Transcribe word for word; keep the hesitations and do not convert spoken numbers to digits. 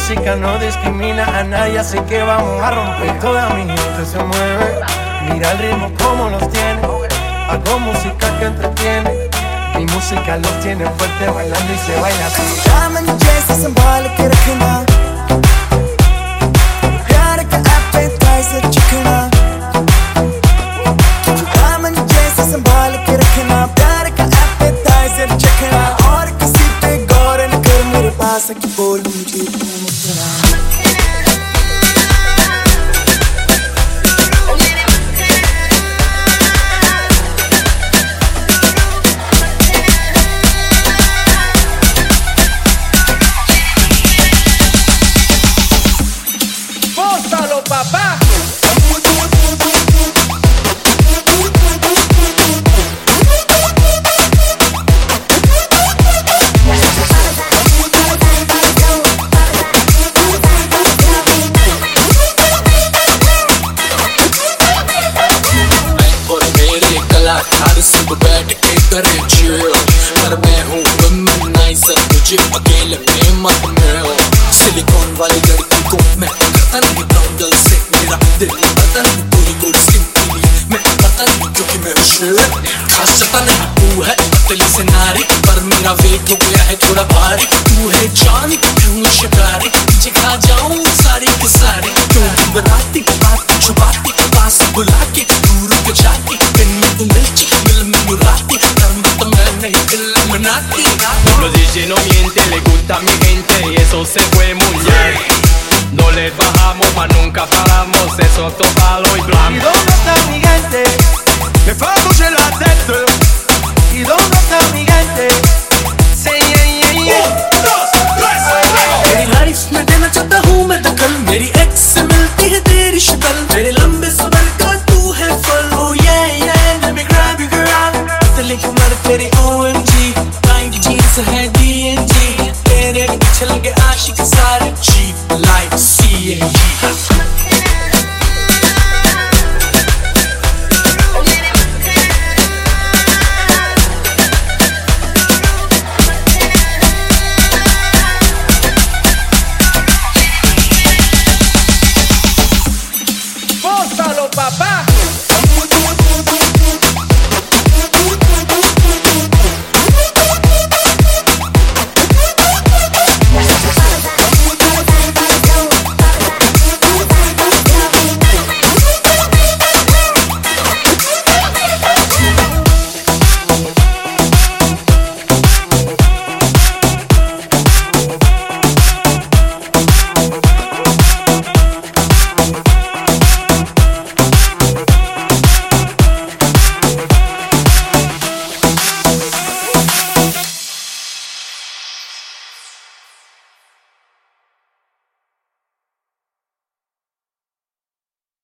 música no discrimina a nadie, así que vamos a romper. Toda mi gente se mueve, mira el ritmo como los tiene. Hago música que entretiene, mi música los tiene fuerte bailando y se baila así. दामन जैसे संभाल के रखना, प्यार का appetizer चखना। दामन जैसे संभाल के रखना, प्यार का appetizer चखना। और किसी पे गौर न कर, मेरे पास आके बोल मुझे तू मुस्कुरा। Papá, कलाकार सब बैठ के करे चिल, पर मैं हूँ वुमनाइजर, मुझे अकेले में मत मिलो। सिलिकॉन वाली लड़की को मैं करता नहीं ब्राउन से मेरा दिल, पता नहीं पूरी गोरी स्किन पीली, मैं पता नहीं क्योंकि मैं होशियार। खास पता नहीं तू है पतली से नारी, पर मेरा वेट हो गया है थोड़ा भारी। तू है जान तो मैं हूँ शिकारी, तुझे खा जाऊँ सारी की सारी। क्यों बनाती बात छुपाती, पास बुला के दूर के जाती। दिन में तू मिर्ची, मिल में मुराती, कर्म तो मैं नहीं Illuminati. Los D J no mienten, le gusta a mi gente y eso se fue muy bien. No les bajamos, mas nunca paramos, eso topado y ¿y blanco. dónde está mi gente? Que va a bouger la tête. ¿Y dónde está mi gente? Say yeah yeah yeah. तेरी life में देना चाहता हूँ मैं दखल, मेरी x से मिलती है तेरी शक्ल। मेरे लंबे सफर का तू है फल, oh yeah yeah, let me grab you girl। दिल की उम्र तेरी O M G, tight jeans है D N G, तेरे पीछे लगे आशिक सारे cheap like C N G। Póntalo, papá.